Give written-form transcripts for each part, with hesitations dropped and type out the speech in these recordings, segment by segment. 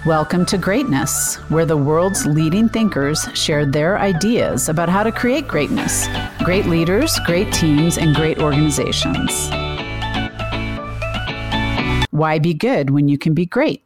Welcome to Greatness, where the world's leading thinkers share their ideas about how to create greatness. Great leaders, great teams, and great organizations. Why be good when you can be great?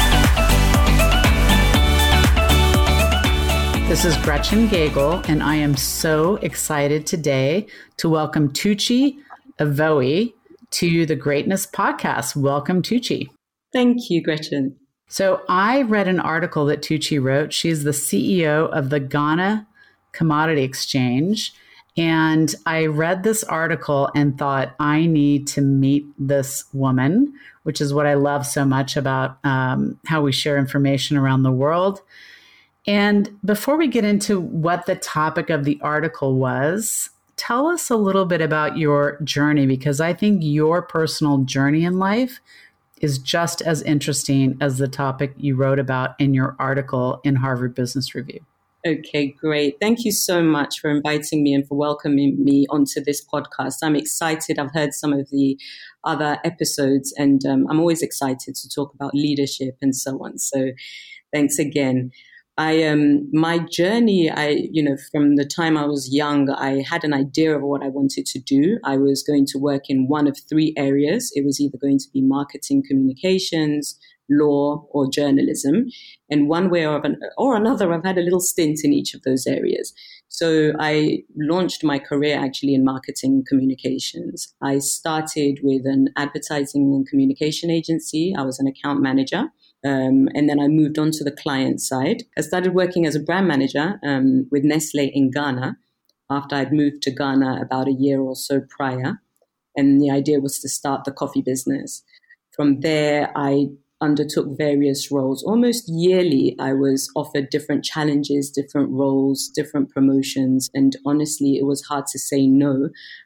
This is Gretchen Gagel, and I am so excited today to welcome Tucci Evoe to the Greatness Podcast. Welcome, Tucci. Thank you, Gretchen. So I read an article that Tucci wrote. She's the CEO of the Ghana Commodity Exchange. And I read this article and thought, I need to meet this woman, which is what I love so much about how we share information around the world. And before we get into what the topic of the article was, tell us a little bit about your journey, because I think your personal journey in life is just as interesting as the topic you wrote about in your article in Harvard Business Review. Okay, great. Thank you so much for inviting me and for welcoming me onto this podcast. I'm excited. I've heard some of the other episodes, and I'm always excited to talk about leadership and so on. So thanks again. My journey, from the time I was young, I had an idea of what I wanted to do. I was going to work in one of three areas. It was either going to be marketing, communications, law, or journalism. And one way or another, I've had a little stint in each of those areas. So I launched my career actually in marketing communications. I started with an advertising and communication agency. I was an account manager. And then I moved on to the client side. I started working as a brand manager with Nestle in Ghana after I'd moved to Ghana about a year or so prior. And the idea was to start the coffee business. From there, I undertook various roles. Almost yearly, I was offered different challenges, different roles, different promotions. And honestly, it was hard to say no.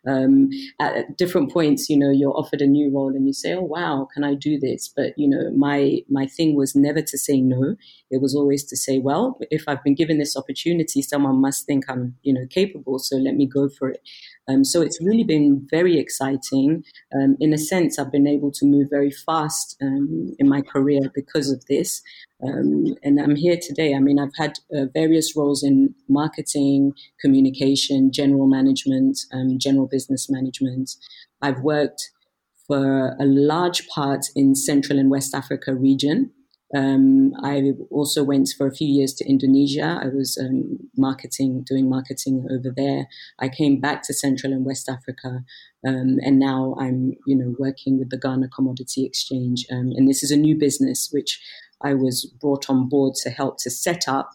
At different points, you're offered a new role and you say, oh, wow, can I do this? But, my thing was never to say no. It was always to say, well, if I've been given this opportunity, someone must think I'm, capable. So let me go for it. So it's really been very exciting. In a sense, I've been able to move very fast in my career because of this. And I'm here today. I mean, I've had various roles in marketing, communication, general management, general business management. I've worked for a large part in Central and West Africa region. I also went for a few years to Indonesia. I was doing marketing over there. I came back to Central and West Africa, and now I'm, working with the Ghana Commodity Exchange. And this is a new business which I was brought on board to help to set up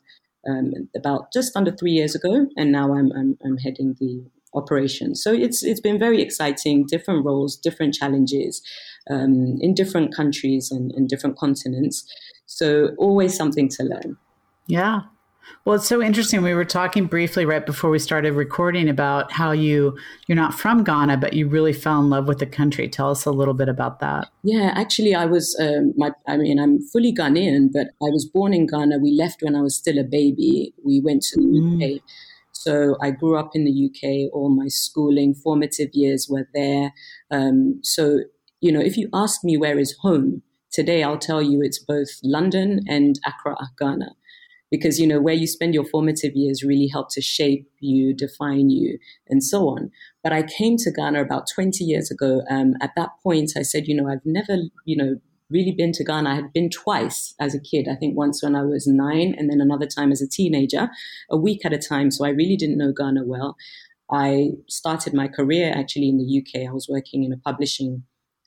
about just under 3 years ago, and now I'm heading the operation. So it's been very exciting, different roles, different challenges in different countries and different continents. So always something to learn. Yeah. Well, it's so interesting. We were talking briefly right before we started recording about how you're not from Ghana, but you really fell in love with the country. Tell us a little bit about that. Yeah, actually, I was, I'm fully Ghanaian, but I was born in Ghana. We left when I was still a baby. We went to the UK. So I grew up in the UK. All my schooling, formative years were there. So, if you ask me where is home, today I'll tell you it's both London and Accra, Ghana. Because, where you spend your formative years really help to shape you, define you, and so on. But I came to Ghana about 20 years ago. At that point, I said, I've never, really been to Ghana. I had been twice as a kid. I think once when I was 9 and then another time as a teenager, a week at a time. So I really didn't know Ghana well. I started my career actually in the UK. I was working in a publishing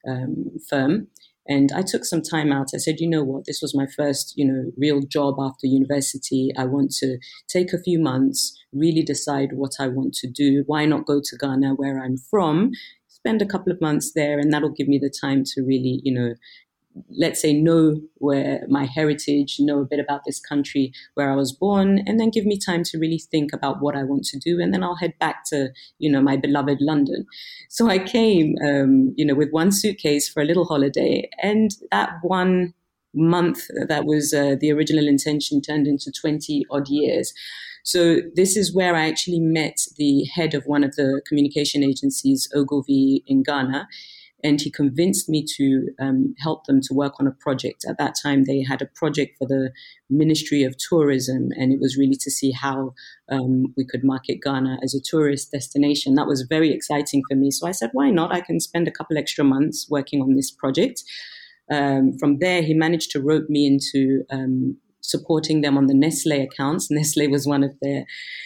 firm. And I took some time out. I said, you know what, this was my first, real job after university. I want to take a few months, really decide what I want to do. Why not go to Ghana, where I'm from, spend a couple of months there, and that'll give me the time to really, let's say, know where my heritage, know a bit about this country where I was born, and then give me time to really think about what I want to do. And then I'll head back to, my beloved London. So I came, with one suitcase for a little holiday. And that 1 month that was the original intention turned into 20 odd years. So this is where I actually met the head of one of the communication agencies, Ogilvy in Ghana. and he convinced me to help them to work on a project. At that time, they had a project for the Ministry of Tourism, and it was really to see how we could market Ghana as a tourist destination. That was very exciting for me. So I said, why not? I can spend a couple extra months working on this project. From there, he managed to rope me into supporting them on the Nestle accounts. Nestle was one of their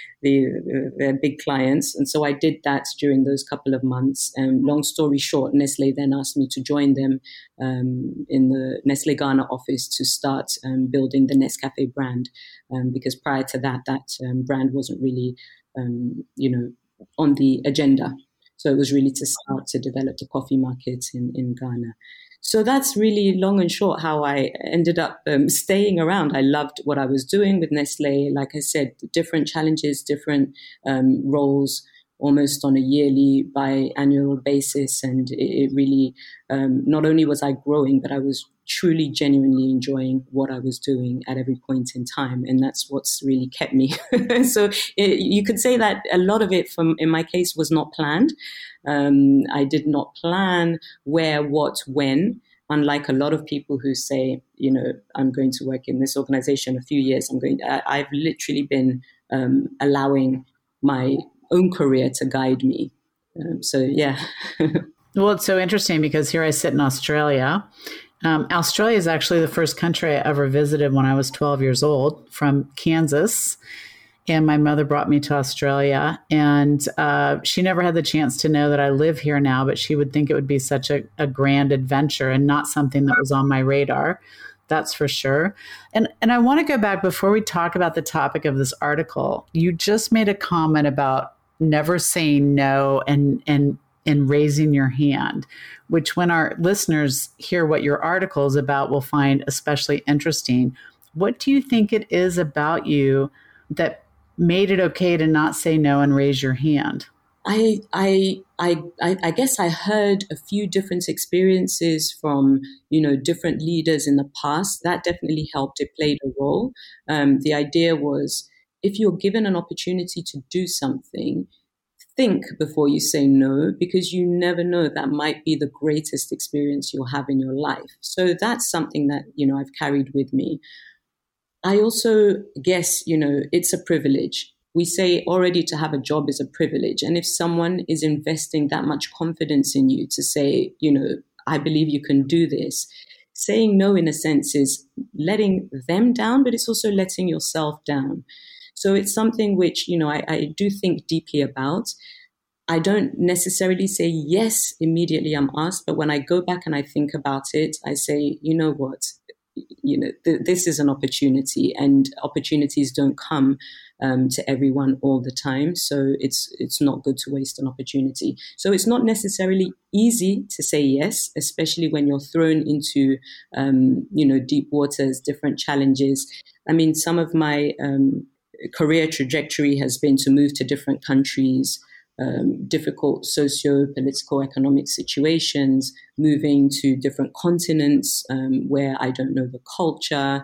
big clients. And so I did that during those couple of months. And long story short, Nestle then asked me to join them in the Nestle Ghana office to start building the Nescafe brand. Because prior to that brand wasn't really, on the agenda. So it was really to start to develop the coffee market in Ghana. So that's really long and short how I ended up staying around. I loved what I was doing with Nestle. Like I said, different challenges, different roles, almost on a yearly, biannual basis. And it really, not only was I growing, but I was truly, genuinely enjoying what I was doing at every point in time. And that's what's really kept me. So you could say that a lot of it, in my case, was not planned. I did not plan where, what, when, unlike a lot of people who say, I'm going to work in this organization a few years. I've literally been allowing my own career to guide me. So, yeah. Well, it's so interesting because here I sit in Australia. Australia is actually the first country I ever visited when I was 12 years old, from Kansas. And my mother brought me to Australia, and she never had the chance to know that I live here now, but she would think it would be such a grand adventure and not something that was on my radar. That's for sure. And I want to go back before we talk about the topic of this article. You just made a comment about never saying no and raising your hand, which when our listeners hear what your article is about, will find especially interesting. What do you think it is about you that made it okay to not say no and raise your hand? I guess I heard a few different experiences from, different leaders in the past. That definitely helped. It played a role. The idea was, if you're given an opportunity to do something, think before you say no, because you never know, that might be the greatest experience you'll have in your life. So that's something that, I've carried with me. I also guess, it's a privilege. We say already to have a job is a privilege. And if someone is investing that much confidence in you to say, I believe you can do this, saying no, in a sense, is letting them down, but it's also letting yourself down. So it's something which, I do think deeply about. I don't necessarily say yes immediately I'm asked, but when I go back and I think about it, I say, you know what? This is an opportunity, and opportunities don't come to everyone all the time. So it's not good to waste an opportunity. So it's not necessarily easy to say yes, especially when you're thrown into, deep waters, different challenges. I mean, some of my career trajectory has been to move to different countries, difficult socio-political economic situations, moving to different continents where I don't know the culture,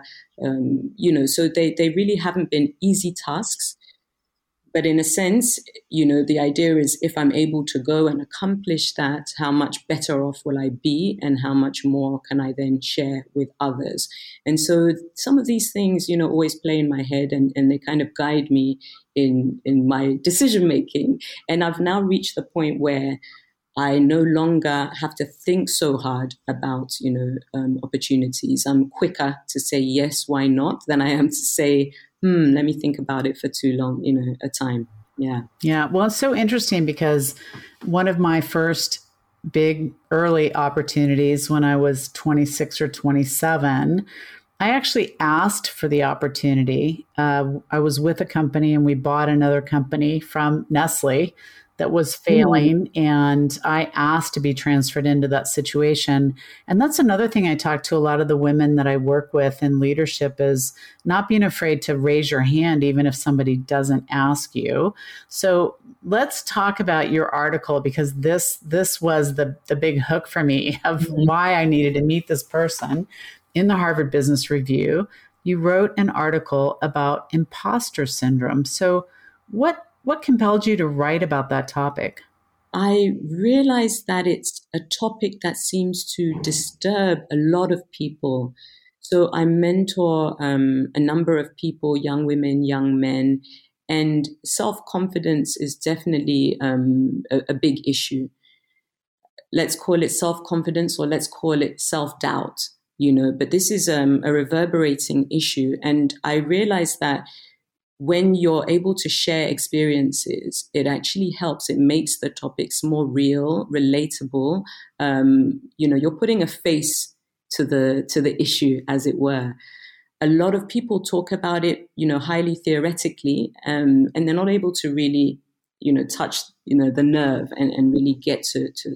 so they really haven't been easy tasks. But in a sense, the idea is, if I'm able to go and accomplish that, how much better off will I be, and how much more can I then share with others? And so some of these things, always play in my head, and they kind of guide me in my decision making. And I've now reached the point where I no longer have to think so hard about, opportunities. I'm quicker to say yes, why not, than I am to say, let me think about it for too long, a time. Yeah. Yeah. Well, it's so interesting because one of my first big early opportunities when I was 26 or 27, I actually asked for the opportunity. I was with a company and we bought another company from Nestle that was failing. And I asked to be transferred into that situation. And that's another thing I talk to a lot of the women that I work with in leadership, is not being afraid to raise your hand, even if somebody doesn't ask you. So let's talk about your article, because this was the big hook for me of why I needed to meet this person. In the Harvard Business Review, you wrote an article about imposter syndrome. So what compelled you to write about that topic? I realized that it's a topic that seems to disturb a lot of people. So I mentor a number of people, young women, young men, and self-confidence is definitely a big issue. Let's call it self-confidence, or let's call it self-doubt, but this is a reverberating issue. And I realized that when you're able to share experiences, it actually helps. It makes the topics more real, relatable. You're putting a face to the issue, as it were. A lot of people talk about it, highly theoretically, and they're not able to really, touch, the nerve and really get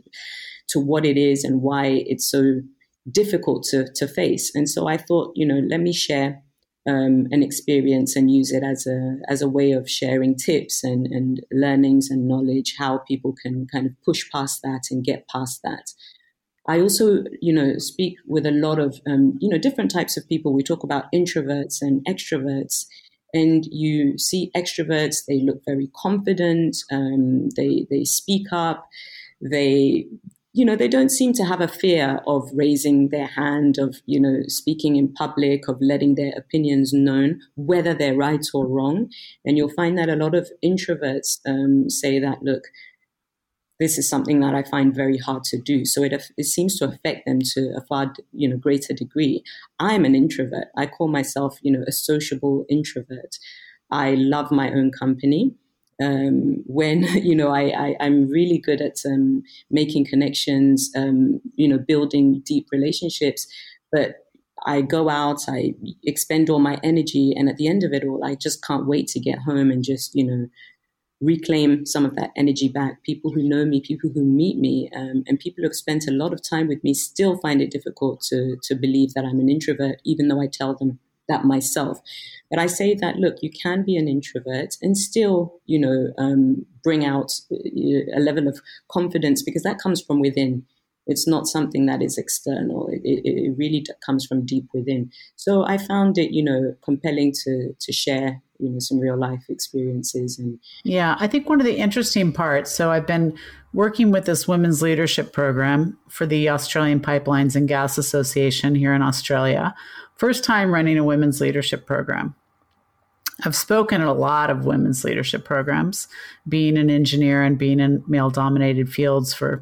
to what it is and why it's so difficult to face. And so I thought, let me share an experience and use it as a way of sharing tips and learnings and knowledge, how people can kind of push past that and get past that. I also, speak with a lot of, different types of people. We talk about introverts and extroverts, and you see extroverts, they look very confident, they speak up, they don't seem to have a fear of raising their hand, of, speaking in public, of letting their opinions known, whether they're right or wrong. And you'll find that a lot of introverts say that, look, this is something that I find very hard to do. So it seems to affect them to a far, greater degree. I'm an introvert. I call myself, a sociable introvert. I love my own company. When, I'm really good at making connections, building deep relationships, but I go out, I expend all my energy, and at the end of it all, I just can't wait to get home and just, reclaim some of that energy back. People who know me, people who meet me, and people who have spent a lot of time with me still find it difficult to believe that I'm an introvert, even though I tell them that myself. But I say that, look, you can be an introvert and still, bring out a level of confidence, because that comes from within. It's not something that is external. It really comes from deep within. So I found it, compelling to share, some real life experiences. And yeah, I think one of the interesting parts, so I've been working with this women's leadership program for the Australian Pipelines and Gas Association here in Australia. First time running a women's leadership program. I've spoken at a lot of women's leadership programs, being an engineer and being in male-dominated fields for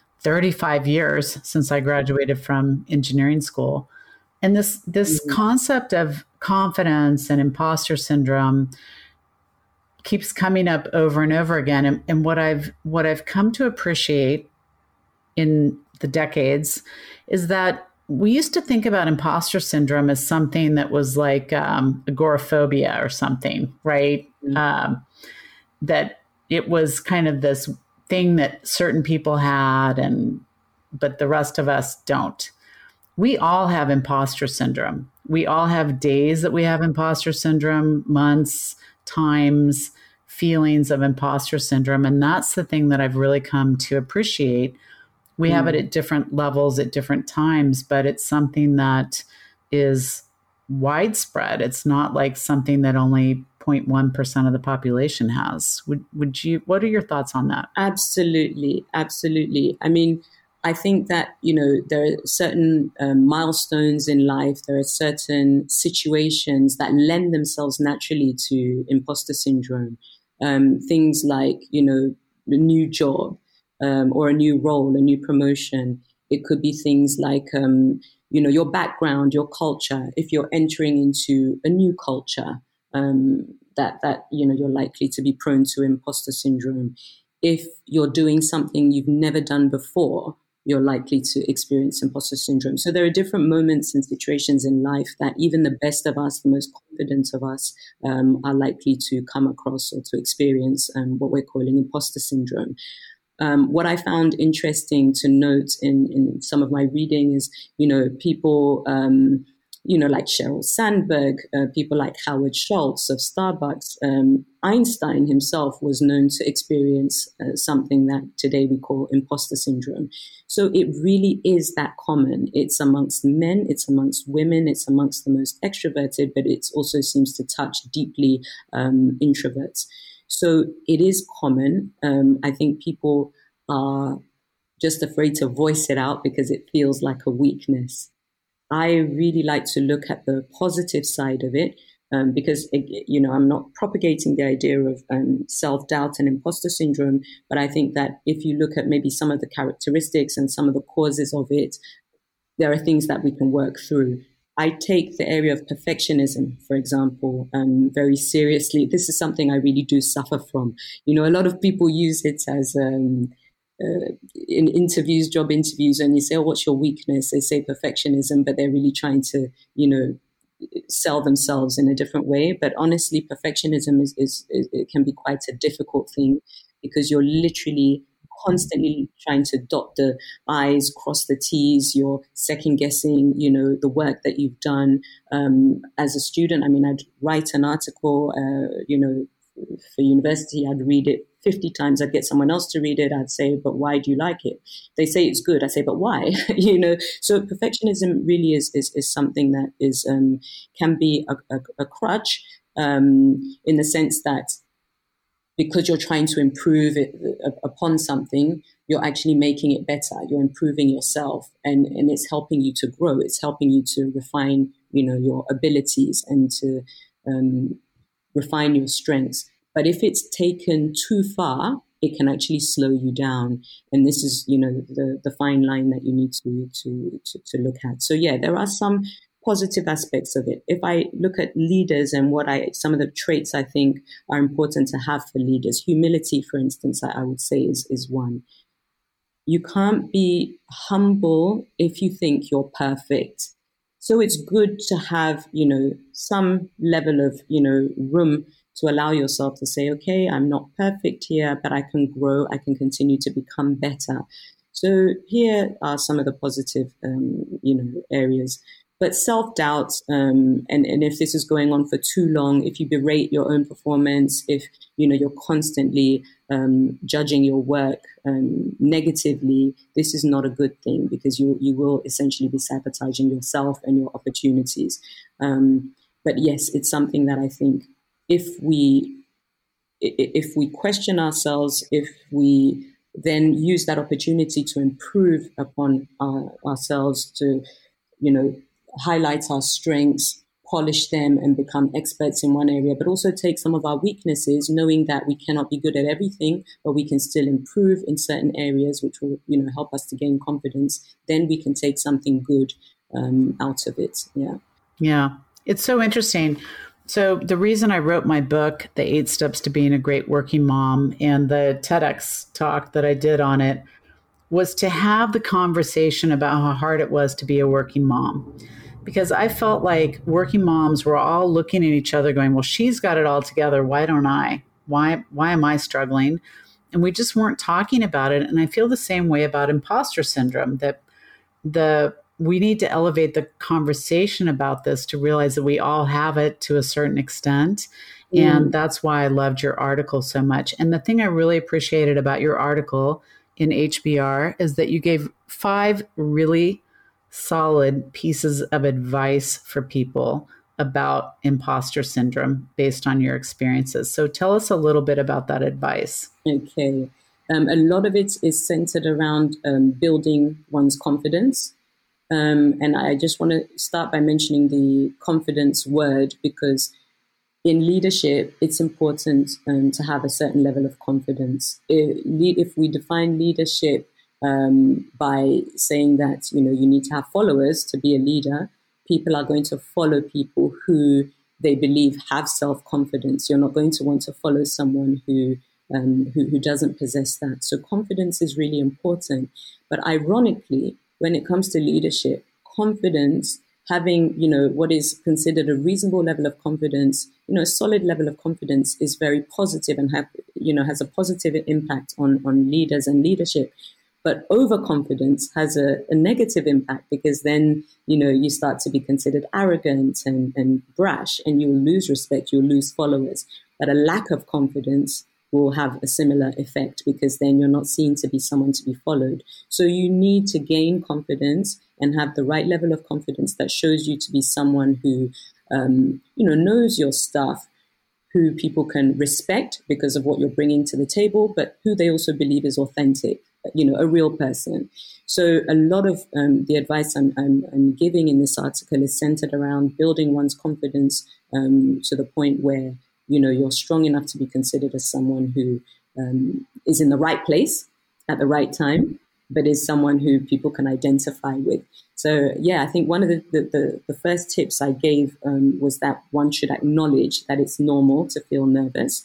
35 years since I graduated from engineering school. And this concept of confidence and imposter syndrome keeps coming up over and over again. And what I've come to appreciate in the decades is that we used to think about imposter syndrome as something that was like agoraphobia or something, right? That it was kind of this thing that certain people had, but the rest of us don't. We all have imposter syndrome. We all have days that we have imposter syndrome, months, times, feelings of imposter syndrome. And that's the thing that I've really come to appreciate. We have it at different levels at different times, but it's something that is widespread. It's not like something that only 0.1% of the population has. What are your thoughts on that? Absolutely. Absolutely. I mean, I think that, there are certain milestones in life. There are certain situations that lend themselves naturally to imposter syndrome. Things like, a new job or a new role, a new promotion. It could be things like, your background, your culture. If you're entering into a new culture, that you're likely to be prone to imposter syndrome. If you're doing something you've never done before, you're likely to experience imposter syndrome. So there are different moments and situations in life that even the best of us, the most confident of us, are likely to come across or to experience what we're calling imposter syndrome. What I found interesting to note in some of my reading is, people, like Sheryl Sandberg, people like Howard Schultz of Starbucks. Einstein himself was known to experience something that today we call imposter syndrome. So it really is that common. It's amongst men, it's amongst women, it's amongst the most extroverted, but it also seems to touch deeply introverts. So it is common. I think people are just afraid to voice it out because it feels like a weakness. I really like to look at the positive side of it, because, I'm not propagating the idea of self-doubt and imposter syndrome, but I think that if you look at maybe some of the characteristics and some of the causes of it, there are things that we can work through. I take the area of perfectionism, for example, very seriously. This is something I really do suffer from. A lot of people use it as in interviews, job interviews, and you say, "Oh, what's your weakness?" They say perfectionism, but they're really trying to, sell themselves in a different way. But honestly, perfectionism is it can be quite a difficult thing, because you're literally constantly trying to dot the I's, cross the T's. You're second guessing, the work that you've done. As a student, I'd write an article, for university, I'd read it 50 times. I'd get someone else to read it. I'd say, "But why do you like it?" They say it's good. I say, "But why?" So perfectionism really is something that is can be a crutch, in the sense that because you're trying to improve it upon something, you're actually making it better. You're improving yourself, and it's helping you to grow. It's helping you to refine, your abilities and to refine your strengths. But if it's taken too far, it can actually slow you down. And this is, the fine line that you need to look at. So yeah, there are some positive aspects of it. If I look at leaders and some of the traits I think are important to have for leaders, humility, for instance, I would say is one. You can't be humble if you think you're perfect. So it's good to have, some level of, room to allow yourself to say, "Okay, I'm not perfect here, but I can grow. I can continue to become better." So here are some of the positive, areas. But self-doubt, and if this is going on for too long, if you berate your own performance, if, you're constantly judging your work negatively, this is not a good thing, because you will essentially be sabotaging yourself and your opportunities. But yes, it's something that I think if we question ourselves, if we then use that opportunity to improve upon ourselves, to, highlight our strengths, polish them, and become experts in one area, but also take some of our weaknesses, knowing that we cannot be good at everything, but we can still improve in certain areas, which will, help us to gain confidence. Then we can take something good out of it. Yeah. Yeah. It's so interesting. So the reason I wrote my book, The 8 Steps to Being a Great Working Mom, and the TEDx talk that I did on it, was to have the conversation about how hard it was to be a working mom. Because I felt like working moms were all looking at each other going, "Well, she's got it all together. Why don't I? Why am I struggling?" And we just weren't talking about it. And I feel the same way about imposter syndrome, that we need to elevate the conversation about this to realize that we all have it to a certain extent. And that's why I loved your article so much. And the thing I really appreciated about your article in HBR is that you gave 5 really solid pieces of advice for people about imposter syndrome based on your experiences. So tell us a little bit about that advice. Okay. A lot of it is centered around building one's confidence. And I just want to start by mentioning the confidence word, because in leadership, it's important to have a certain level of confidence. If we define leadership by saying that, you need to have followers to be a leader, people are going to follow people who they believe have self-confidence. You're not going to want to follow someone who doesn't possess that. So confidence is really important. But ironically, when it comes to leadership, confidence, having, what is considered a reasonable level of confidence, a solid level of confidence, is very positive and has a positive impact on leaders and leadership. But overconfidence has a negative impact, because then, you start to be considered arrogant and brash, and you'll lose respect, you'll lose followers. But a lack of confidence will have a similar effect, because then you're not seen to be someone to be followed. So you need to gain confidence and have the right level of confidence that shows you to be someone who, knows your stuff, who people can respect because of what you're bringing to the table, but who they also believe is authentic. a real person. So a lot of the advice I'm giving in this article is centered around building one's confidence to the point where, you're strong enough to be considered as someone who is in the right place at the right time, but is someone who people can identify with. So, I think one of the first tips I gave was that one should acknowledge that it's normal to feel nervous.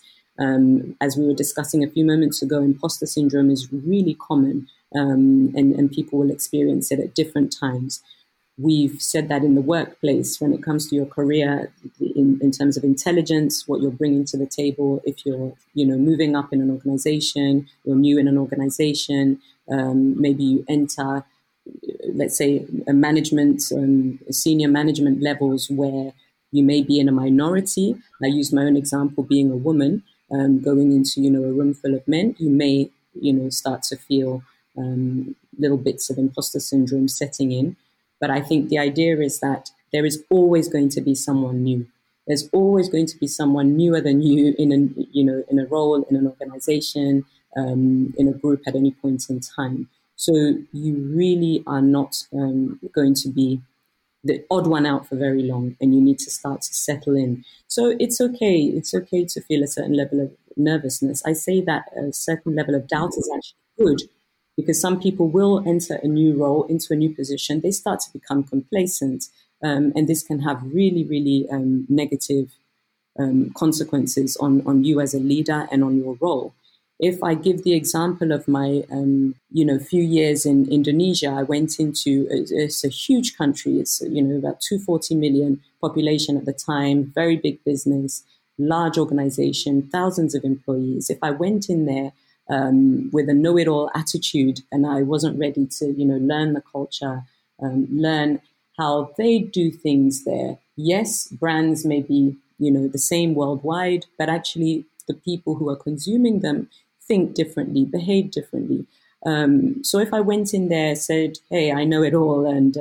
As we were discussing a few moments ago, imposter syndrome is really common, and people will experience it at different times. We've said that in the workplace, when it comes to your career, in terms of intelligence, what you're bringing to the table, if you're, moving up in an organization, you're new in an organization, maybe you enter, let's say, a management, senior management levels where you may be in a minority. I use my own example, being a woman, going into, a room full of men, you may, start to feel little bits of imposter syndrome setting in. But I think the idea is that there is always going to be someone new. There's always going to be someone newer than you in a role, in an organization, in a group at any point in time. So you really are not going to be the odd one out for very long, and you need to start to settle in. So it's okay. It's okay to feel a certain level of nervousness. I say that a certain level of doubt is actually good, because some people will enter a new role, into a new position. They start to become complacent, and this can have really, really negative consequences on you as a leader and on your role. If I give the example of my, few years in Indonesia, I went into, it's a huge country. It's, about 240 million population at the time, very big business, large organization, thousands of employees. If I went in there with a know-it-all attitude and I wasn't ready to, learn the culture, learn how they do things there. Yes, brands may be, the same worldwide, but actually the people who are consuming them think differently, behave differently. So if I went in there, said, hey, I know it all, and,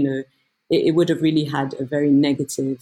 it would have really had a very negative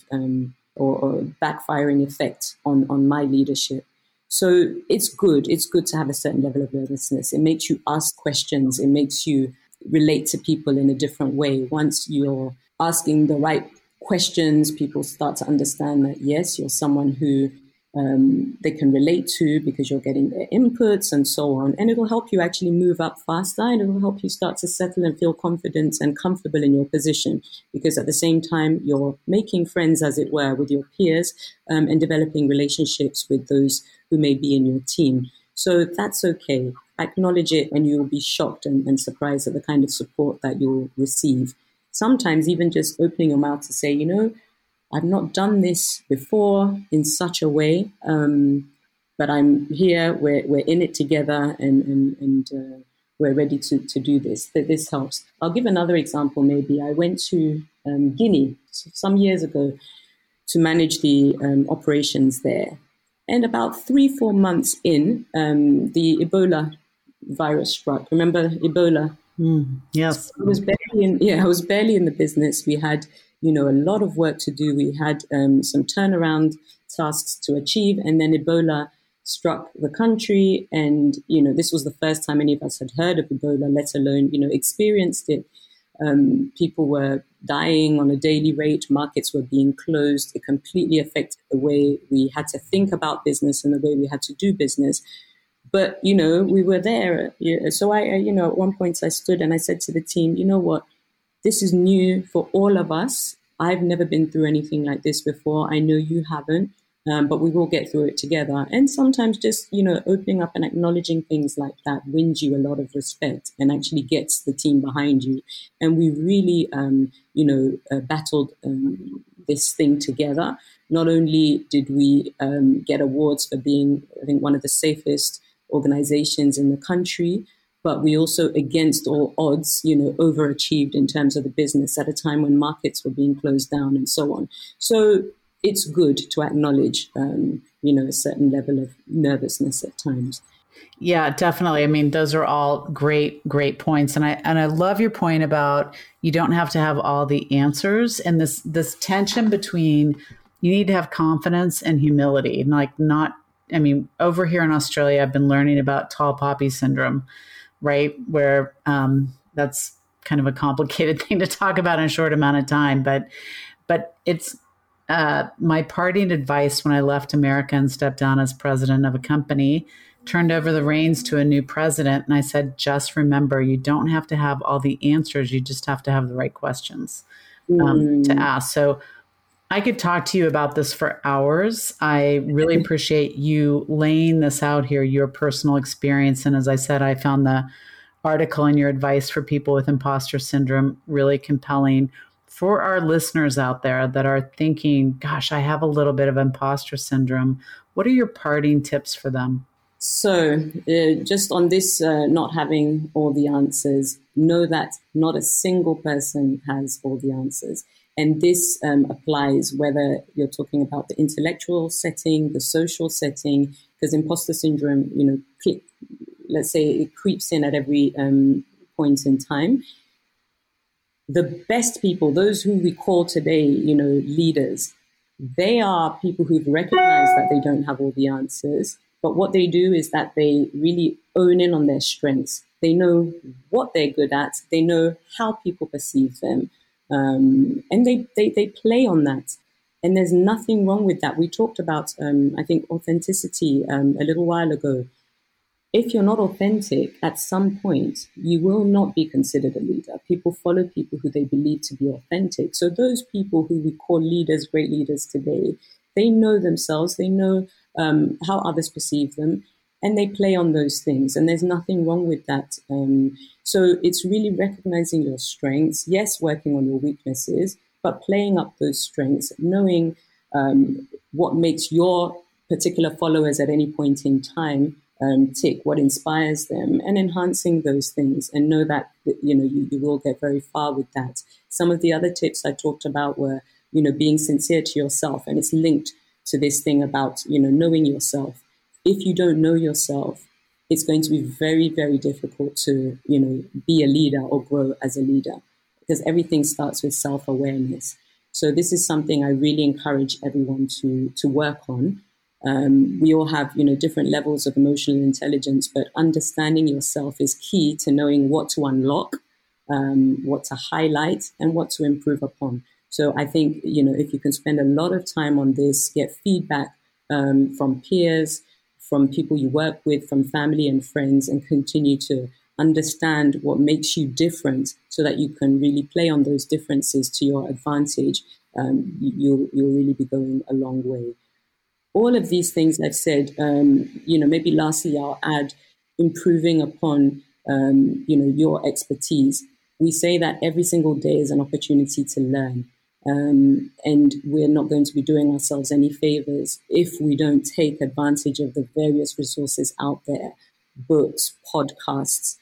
or backfiring effect on my leadership. So it's good. It's good to have a certain level of nervousness. It makes you ask questions. It makes you relate to people in a different way. Once you're asking the right questions, people start to understand that, yes, you're someone who they can relate to because you're getting their inputs and so on. And it'll help you actually move up faster, and it'll help you start to settle and feel confident and comfortable in your position, because at the same time, you're making friends, as it were, with your peers and developing relationships with those who may be in your team. So that's okay. Acknowledge it, and you'll be shocked and surprised at the kind of support that you'll receive. Sometimes even just opening your mouth to say, I've not done this before in such a way, but I'm here, we're in it together, and we're ready to do this. This helps. I'll give another example maybe. I went to Guinea some years ago to manage the operations there. And about 3-4 months in, the Ebola virus struck. Remember Ebola? Yes. I was barely in the business. We had, a lot of work to do. We had some turnaround tasks to achieve, and then Ebola struck the country. And, this was the first time any of us had heard of Ebola, let alone, experienced it. People were dying on a daily rate. Markets were being closed. It completely affected the way we had to think about business and the way we had to do business. But, we were there. So I, at one point I stood and I said to the team, you know what? This is new for all of us. I've never been through anything like this before. I know you haven't, but we will get through it together. And sometimes just, opening up and acknowledging things like that wins you a lot of respect and actually gets the team behind you. And we really, battled this thing together. Not only did we get awards for being, I think, one of the safest organizations in the country, but we also, against all odds, overachieved in terms of the business at a time when markets were being closed down and so on. So it's good to acknowledge, a certain level of nervousness at times. Yeah, definitely. I mean, those are all great points. And I love your point about you don't have to have all the answers, and this tension between you need to have confidence and humility. Over here in Australia, I've been learning about tall poppy syndrome, right? Where that's kind of a complicated thing to talk about in a short amount of time. But it's my parting advice when I left America and stepped down as president of a company, turned over the reins to a new president. And I said, just remember, you don't have to have all the answers. You just have to have the right questions to ask. So I could talk to you about this for hours. I really appreciate you laying this out here, your personal experience. And as I said, I found the article and your advice for people with imposter syndrome really compelling. For our listeners out there that are thinking, gosh, I have a little bit of imposter syndrome, what are your parting tips for them? So just on this, not having all the answers, know that not a single person has all the answers. And this applies whether you're talking about the intellectual setting, the social setting, because imposter syndrome, let's say it creeps in at every point in time. The best people, those who we call today, leaders, they are people who've recognized that they don't have all the answers. But what they do is that they really own in on their strengths. They know what they're good at. They know how people perceive them. And they play on that. And there's nothing wrong with that. We talked about, I think, authenticity a little while ago. If you're not authentic, at some point, you will not be considered a leader. People follow people who they believe to be authentic. So those people who we call leaders, great leaders today, they know themselves, they know how others perceive them, and they play on those things. And there's nothing wrong with that. So it's really recognizing your strengths, yes, working on your weaknesses, but playing up those strengths, knowing what makes your particular followers at any point in time tick, what inspires them, and enhancing those things, and know that you will get very far with that. Some of the other tips I talked about were being sincere to yourself, and it's linked to this thing about knowing yourself. If you don't know yourself, it's going to be very, very difficult to be a leader or grow as a leader, because everything starts with self-awareness. So this is something I really encourage everyone to work on. We all have, different levels of emotional intelligence, but understanding yourself is key to knowing what to unlock, what to highlight, and what to improve upon. So I think, if you can spend a lot of time on this, get feedback from peers, from people you work with, from family and friends, and continue to understand what makes you different so that you can really play on those differences to your advantage, you'll really be going a long way. All of these things I've said, maybe lastly, I'll add improving upon, your expertise. We say that every single day is an opportunity to learn. And we're not going to be doing ourselves any favors if we don't take advantage of the various resources out there, books, podcasts,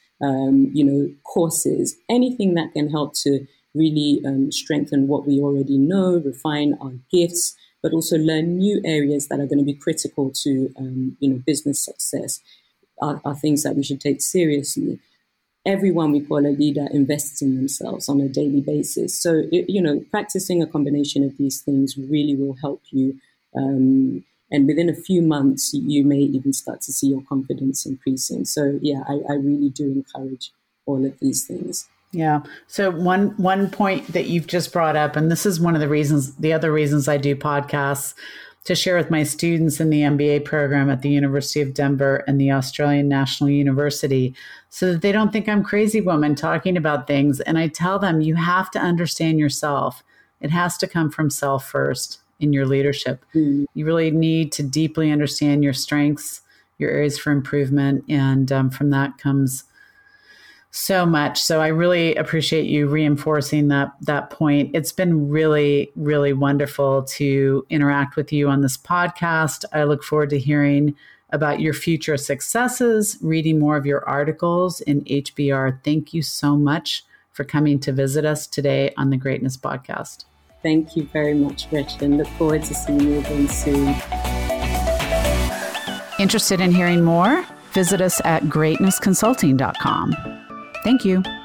courses, anything that can help to really strengthen what we already know, refine our gifts, but also learn new areas that are going to be critical to, business success, are things that we should take seriously. Everyone we call a leader invests in themselves on a daily basis. So, practicing a combination of these things really will help you. And within a few months, you may even start to see your confidence increasing. So, yeah, I really do encourage all of these things. Yeah. So one point that you've just brought up, and this is one of the other reasons I do podcasts, to share with my students in the MBA program at the University of Denver and the Australian National University, so that they don't think I'm crazy woman talking about things. And I tell them, you have to understand yourself. It has to come from self first in your leadership. Mm. You really need to deeply understand your strengths, your areas for improvement. And from that comes so much. So I really appreciate you reinforcing that point. It's been really, really wonderful to interact with you on this podcast. I look forward to hearing about your future successes, reading more of your articles in HBR. Thank you so much for coming to visit us today on the Greatness Podcast. Thank you very much, Rich, and look forward to seeing you again soon. Interested in hearing more? Visit us at greatnessconsulting.com. Thank you.